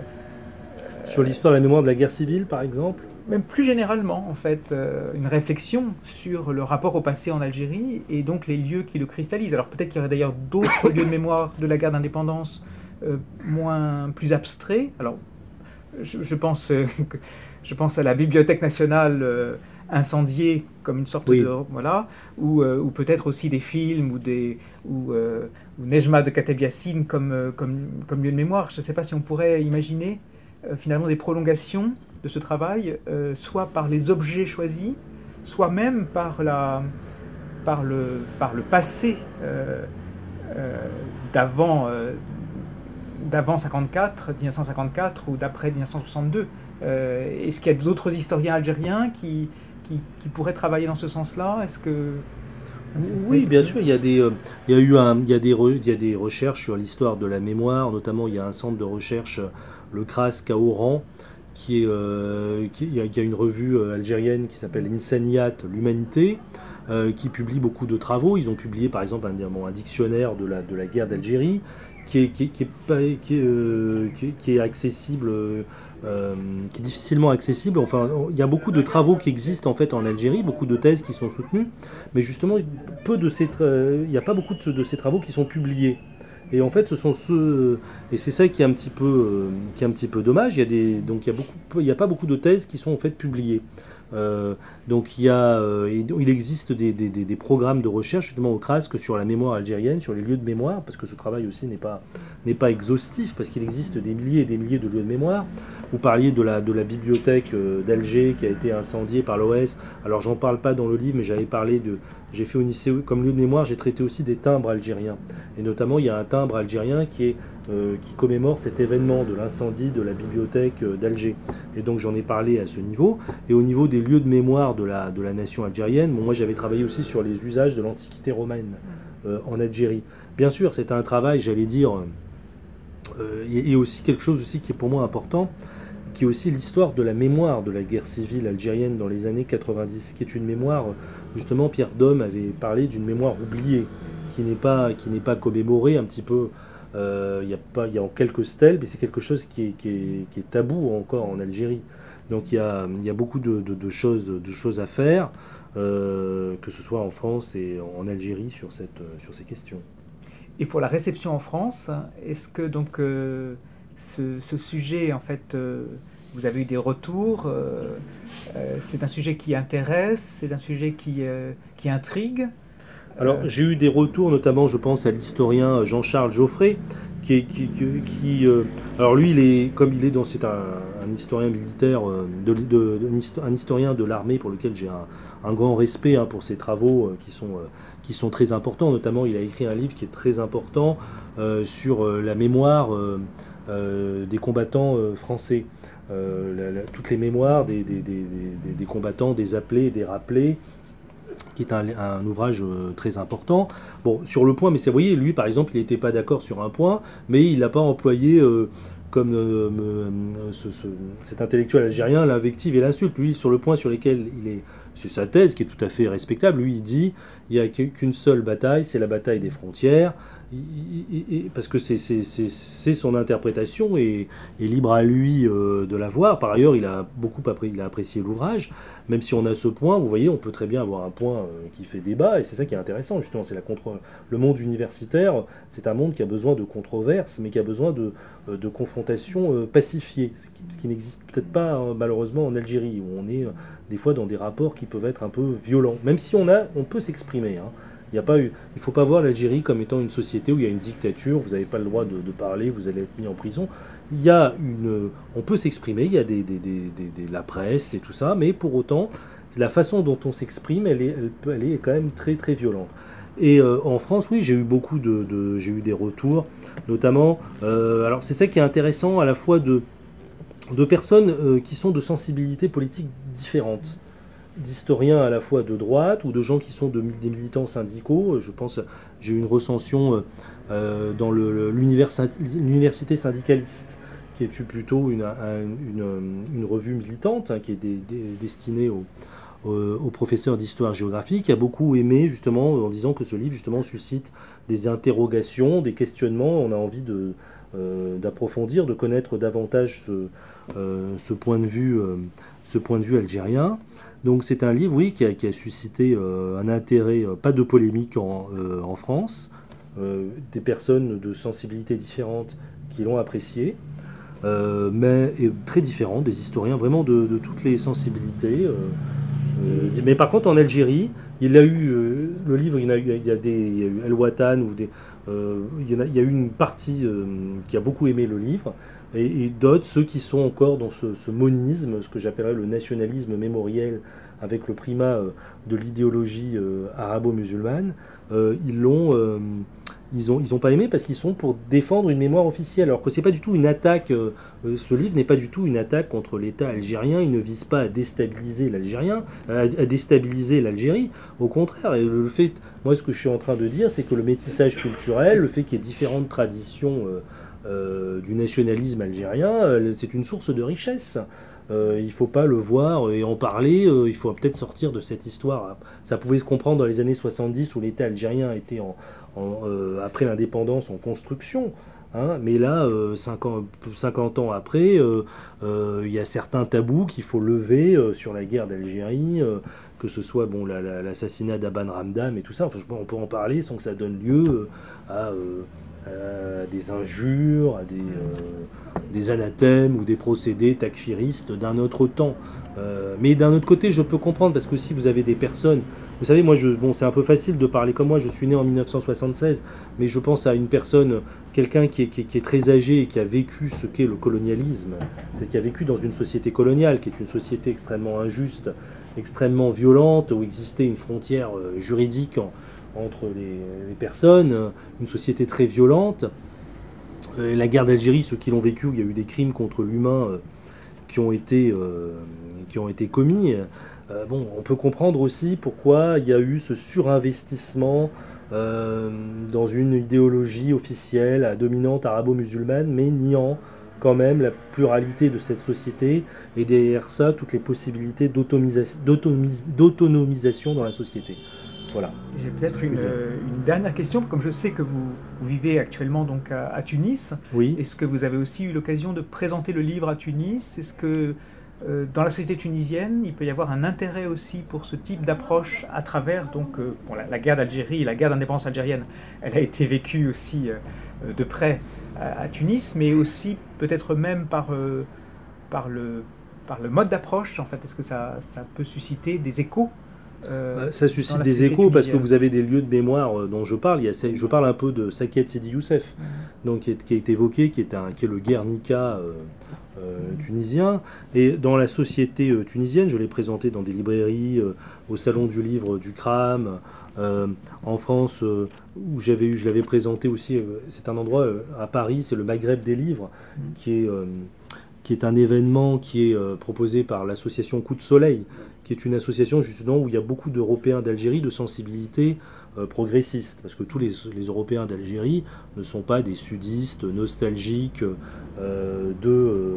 sur l'histoire de la mémoire de la guerre civile, par exemple? Même plus généralement, en fait, euh, une réflexion sur le rapport au passé en Algérie et donc les lieux qui le cristallisent. Alors peut-être qu'il y aurait d'ailleurs d'autres lieux de mémoire de la guerre d'indépendance euh, moins plus abstraits. Alors je, je, pense, euh, je pense à la Bibliothèque nationale euh, incendiée comme une sorte oui. de... Voilà, ou, euh, ou peut-être aussi des films ou, des, ou, euh, ou Nejma de Kateb Yassine comme, euh, comme, comme lieu de mémoire. Je ne sais pas si on pourrait imaginer euh, finalement des prolongations de ce travail, euh, soit par les objets choisis, soit même par, la, par, le, par le passé euh, euh, d'avant euh, d'avant cinquante-quatre, dix-neuf cent cinquante-quatre ou d'après dix-neuf cent soixante-deux. Euh, est-ce qu'il y a d'autres historiens algériens qui, qui, qui pourraient travailler dans ce sens-là? Est-ce que... Oui, bien sûr, il y a des, euh, il y a eu un, il y a des, re, il y a des recherches sur l'histoire de la mémoire, notamment il y a un centre de recherche, le C R A S à Oran, qui est, euh, qui, il, y a, il y a une revue euh, algérienne qui s'appelle Insaniat, l'Humanité, euh, qui publie beaucoup de travaux. Ils ont publié par exemple un, bon, un dictionnaire de la, de la guerre d'Algérie, qui est, qui, qui, est, qui, est, euh, qui, est, qui est accessible, euh, qui est difficilement accessible. Enfin, il y a beaucoup de travaux qui existent en fait en Algérie, beaucoup de thèses qui sont soutenues, mais justement, peu de ces tra- il n'y a pas beaucoup de, de ces travaux qui sont publiés. Et en fait, ce sont ceux, et c'est ça qui est un petit peu, euh, qui est un petit peu dommage. Il y a des, donc il y a beaucoup, il y a pas beaucoup de thèses qui sont en fait publiées. Euh, donc il y a, euh, il existe des, des, des programmes de recherche justement au C R A S que sur la mémoire algérienne, sur les lieux de mémoire, parce que ce travail aussi n'est pas, n'est pas exhaustif, parce qu'il existe des milliers et des milliers de lieux de mémoire. Vous parliez de la, de la bibliothèque d'Alger qui a été incendiée par l'O S. Alors j'en parle pas dans le livre, mais j'avais parlé de, j'ai fait au lycée, comme lieu de mémoire, j'ai traité aussi des timbres algériens. Et notamment il y a un timbre algérien qui est Euh, qui commémore cet événement de l'incendie de la bibliothèque euh, d'Alger. Et donc j'en ai parlé à ce niveau. Et au niveau des lieux de mémoire de la, de la nation algérienne, bon, moi j'avais travaillé aussi sur les usages de l'Antiquité romaine euh, en Algérie. Bien sûr, c'est un travail, j'allais dire, euh, et, et aussi quelque chose aussi qui est pour moi important, qui est aussi l'histoire de la mémoire de la guerre civile algérienne dans les années quatre-vingt-dix, qui est une mémoire, justement, Pierre Dôme avait parlé d'une mémoire oubliée, qui n'est pas, qui n'est pas commémorée un petit peu. Il euh, y a pas, il y a quelques stèles, mais c'est quelque chose qui est, qui est, qui est tabou encore en Algérie. Donc il y a, il y a beaucoup de, de, de, choses, de choses à faire, euh, que ce soit en France et en Algérie sur, cette, sur ces questions. Et pour la réception en France, est-ce que donc euh, ce, ce sujet, en fait, euh, vous avez eu des retours, euh, euh, c'est un sujet qui intéresse, c'est un sujet qui, euh, qui intrigue? Alors, j'ai eu des retours, notamment, je pense à l'historien Jean-Charles Geoffrey, qui, est, qui, qui, qui euh, alors lui, il est, comme il est dans, c'est un, un historien militaire, euh, de, de, de, un historien de l'armée pour lequel j'ai un, un grand respect hein, pour ses travaux euh, qui sont, euh, qui sont très importants. Notamment, il a écrit un livre qui est très important euh, sur euh, la mémoire euh, euh, des combattants euh, français. Euh, la, la, toutes les mémoires des, des, des, des, des combattants, des appelés, des rappelés, qui est un, un ouvrage euh, très important. Bon, sur le point, mais c'est, vous voyez, lui, par exemple, il n'était pas d'accord sur un point, mais il n'a pas employé, euh, comme euh, euh, ce, ce, cet intellectuel algérien, l'invective et l'insulte. Lui, sur le point sur lequel il est, c'est sa thèse, qui est tout à fait respectable, lui, il dit, il n'y a qu'une seule bataille, c'est la bataille des frontières, il, il, il, parce que c'est, c'est, c'est, c'est son interprétation, et, et libre à lui euh, de la voir. Par ailleurs, il a beaucoup appré- il a apprécié l'ouvrage, même si on a ce point, vous voyez, on peut très bien avoir un point euh, qui fait débat, et c'est ça qui est intéressant, justement, c'est la contre... le monde universitaire, c'est un monde qui a besoin de controverses, mais qui a besoin de, euh, de confrontations euh, pacifiées, ce qui, ce qui n'existe peut-être pas, euh, malheureusement, en Algérie, où on est euh, des fois dans des rapports qui qui peuvent être un peu violents, même si on, a, on peut s'exprimer. Hein. Il ne faut pas voir l'Algérie comme étant une société où il y a une dictature, vous n'avez pas le droit de, de parler, vous allez être mis en prison. Il y a une, on peut s'exprimer, il y a des, des, des, des, des, la presse et tout ça, mais pour autant, la façon dont on s'exprime, elle est, elle, peut, elle est quand même très très violente. Et euh, en France, oui, j'ai eu beaucoup de, de j'ai eu des retours, notamment. Euh, alors c'est ça qui est intéressant, à la fois de de personnes euh, qui sont de sensibilités politiques différentes, d'historiens à la fois de droite ou de gens qui sont de, des militants syndicaux. Je pense, j'ai eu une recension euh, dans le, l'université syndicaliste, qui est plutôt une, une, une revue militante, hein, qui est des, des, destinée aux, aux, aux professeurs d'histoire-géographie, qui a beaucoup aimé, justement, en disant que ce livre, justement, suscite des interrogations, des questionnements. On a envie de, euh, d'approfondir, de connaître davantage ce, euh, ce, point de vue, euh, ce point de vue algérien. Donc c'est un livre, oui, qui a, qui a suscité euh, un intérêt, euh, pas de polémique en, euh, en France, euh, des personnes de sensibilités différentes qui l'ont apprécié, euh, mais et très différents, des historiens vraiment de, de toutes les sensibilités. Euh, euh, mais par contre en Algérie, il a eu euh, le livre, il y a eu, il y a des, il y a eu El Watan ou des, euh, il y en a, il y a eu une partie euh, qui a beaucoup aimé le livre. Et, et d'autres, ceux qui sont encore dans ce, ce monisme, ce que j'appellerais le nationalisme mémoriel, avec le primat euh, de l'idéologie euh, arabo-musulmane, euh, ils l'ont, euh, ils ont, ils ont pas aimé parce qu'ils sont pour défendre une mémoire officielle. Alors que c'est pas du tout une attaque. Euh, ce livre n'est pas du tout une attaque contre l'État algérien. Il ne vise pas à déstabiliser l'Algérien, à, à déstabiliser l'Algérie. Au contraire, et le fait, moi, ce que je suis en train de dire, c'est que le métissage culturel, le fait qu'il y ait différentes traditions. Euh, Euh, du nationalisme algérien, euh, c'est une source de richesse. Euh, il ne faut pas le voir et en parler, euh, il faut peut-être sortir de cette histoire. Ça pouvait se comprendre dans les années soixante-dix où l'État algérien était, en, en, euh, après l'indépendance, en construction. Hein, mais là, euh, cinquante ans après, euh, euh, il y a certains tabous qu'il faut lever euh, sur la guerre d'Algérie, euh, que ce soit bon, la, la, l'assassinat d'Aban Ramdam et tout ça. Enfin, on peut en parler sans que ça donne lieu à... Euh, Euh, des injures, à des, euh, des anathèmes ou des procédés takfiristes d'un autre temps. Euh, mais d'un autre côté, je peux comprendre, parce que si vous avez des personnes... Vous savez, moi, je, bon, c'est un peu facile de parler comme moi, je suis né en mille neuf cent soixante-seize, mais je pense à une personne, quelqu'un qui est, qui est, qui est très âgé et qui a vécu ce qu'est le colonialisme, c'est qui a vécu dans une société coloniale, qui est une société extrêmement injuste, extrêmement violente, où existait une frontière euh, juridique en, entre les, les personnes, une société très violente. Euh, la guerre d'Algérie, ceux qui l'ont vécu, il y a eu des crimes contre l'humain euh, qui ont été, euh, qui ont été commis. Euh, bon, on peut comprendre aussi pourquoi il y a eu ce surinvestissement euh, dans une idéologie officielle dominante arabo-musulmane, mais niant quand même la pluralité de cette société et derrière ça toutes les possibilités d'autonomisa- d'autonomis- d'autonomisation dans la société. Voilà. J'ai peut-être une, une dernière question, comme je sais que vous, vous vivez actuellement donc à, à Tunis. Oui. Est-ce que vous avez aussi eu l'occasion de présenter le livre à Tunis ? Est-ce que euh, dans la société tunisienne, il peut y avoir un intérêt aussi pour ce type d'approche à travers donc, euh, bon, la, la guerre d'Algérie, la guerre d'indépendance algérienne, elle a été vécue aussi euh, de près à, à Tunis, mais aussi peut-être même par, euh, par, le, par le mode d'approche. En fait, est-ce que ça, ça peut susciter des échos ? Euh, ça suscite des échos parce que vous avez des lieux de mémoire euh, dont je parle. Il y a, je parle un peu de Sakiet Sidi Youssef, mmh. donc, qui, est, qui est évoqué, qui est, un, qui est le Guernica euh, euh, tunisien. Et dans la société euh, tunisienne, je l'ai présenté dans des librairies, euh, au Salon du Livre du Cram, euh, en France, euh, où j'avais eu, je l'avais présenté aussi. Euh, c'est un endroit euh, à Paris, c'est le Maghreb des livres, mmh. qui est... Euh, qui est un événement qui est euh, proposé par l'association Coup de Soleil, qui est une association justement où il y a beaucoup d'Européens d'Algérie de sensibilité euh, progressiste, parce que tous les, les Européens d'Algérie ne sont pas des sudistes nostalgiques euh, de,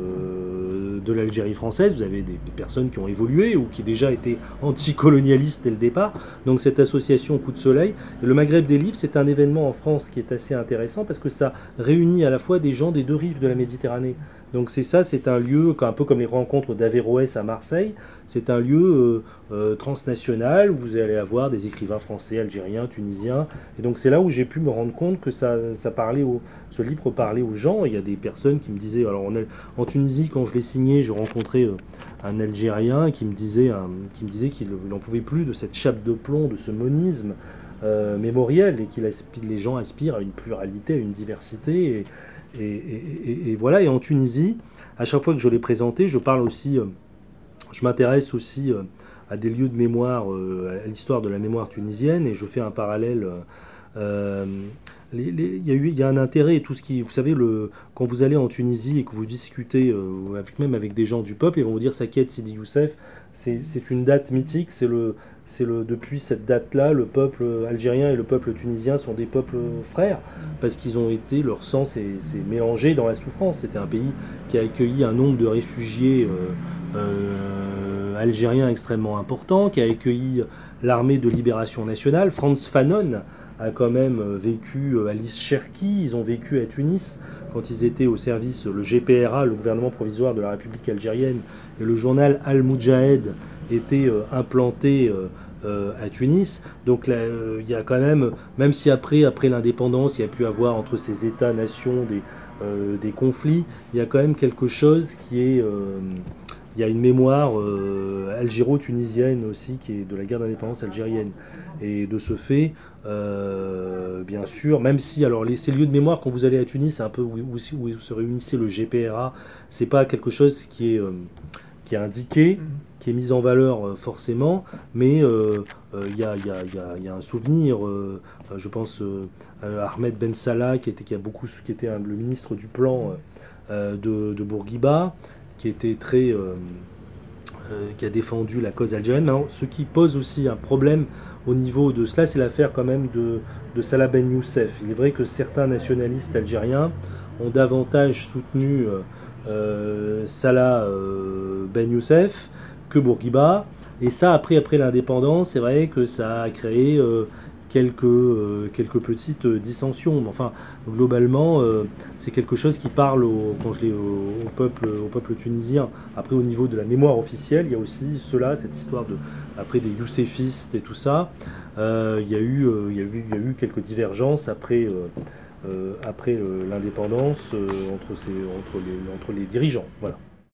euh, de l'Algérie française. Vous avez des, des personnes qui ont évolué ou qui déjà étaient anticolonialistes dès le départ. Donc cette association Coup de Soleil, et le Maghreb des livres, c'est un événement en France qui est assez intéressant parce que ça réunit à la fois des gens des deux rives de la Méditerranée. Donc c'est ça, c'est un lieu, un peu comme les rencontres d'Averroès à Marseille, c'est un lieu euh, euh, transnational où vous allez avoir des écrivains français, algériens, tunisiens. Et donc c'est là où j'ai pu me rendre compte que ça, ça parlait au, ce livre parlait aux gens. Il y a des personnes qui me disaient, alors en, en Tunisie, quand je l'ai signé, je rencontrais euh, un Algérien qui me disait, un, qui me disait qu'il n'en pouvait plus de cette chape de plomb, de ce monisme euh, mémoriel, et que les gens aspirent à une pluralité, à une diversité. Et, Et, et, et voilà, et en Tunisie, à chaque fois que je l'ai présenté, je parle aussi, euh, je m'intéresse aussi euh, à des lieux de mémoire, euh, à l'histoire de la mémoire tunisienne, et je fais un parallèle. Euh, les, les, y a eu, il y a un intérêt, tout ce qui, vous savez, le, quand vous allez en Tunisie et que vous discutez, euh, avec, même avec des gens du peuple, ils vont vous dire Sakiet Sidi Youssef, c'est, c'est une date mythique, c'est le, c'est le, depuis cette date-là, le peuple algérien et le peuple tunisien sont des peuples frères, parce qu'ils ont été, leur sang s'est, s'est mélangé dans la souffrance. C'était un pays qui a accueilli un nombre de réfugiés euh, euh, algériens extrêmement important, qui a accueilli l'armée de libération nationale. Frantz Fanon a quand même vécu à Alice Cherki, ils ont vécu à Tunis quand ils étaient au service, le G P R A, le gouvernement provisoire de la République algérienne, et le journal Al-Moudjahed était euh, implanté euh, euh, à Tunis. Donc là, il euh, y a quand même, même si après, après l'indépendance, il y a pu avoir entre ces États-nations des, euh, des conflits, il y a quand même quelque chose qui est... Euh, il y a une mémoire euh, algéro-tunisienne aussi, qui est de la guerre d'indépendance algérienne. Et de ce fait, euh, bien sûr, même si alors les, ces lieux de mémoire, quand vous allez à Tunis, c'est un peu où, où, où se réunissait le G P R A, c'est pas quelque chose qui est, euh, qui est indiqué, qui est mis en valeur euh, forcément, mais il euh, euh, y, a, y, a, y, a, y a un souvenir, euh, je pense euh, Ahmed Ben Salah, qui était, qui a beaucoup, qui était un, le ministre du plan euh, de, de Bourguiba, qui était très, euh, euh, qui a défendu la cause algérienne. Maintenant, ce qui pose aussi un problème au niveau de cela, c'est l'affaire quand même de, de Salah Ben Youssef. Il est vrai que certains nationalistes algériens ont davantage soutenu euh, euh, Salah euh, Ben Youssef que Bourguiba. Et ça, après, après l'indépendance, c'est vrai que ça a créé euh, quelques, euh, quelques petites dissensions. Enfin, globalement, euh, c'est quelque chose qui parle au, quand je l'ai, au, au, peuple, au peuple tunisien. Après, au niveau de la mémoire officielle, il y a aussi cela, cette histoire de, après des youssefistes et tout ça. Euh, il y a eu, euh, il y a eu, il y a eu quelques divergences après, euh, euh, après euh, l'indépendance euh, entre, ces, entre, les, entre les dirigeants. Voilà.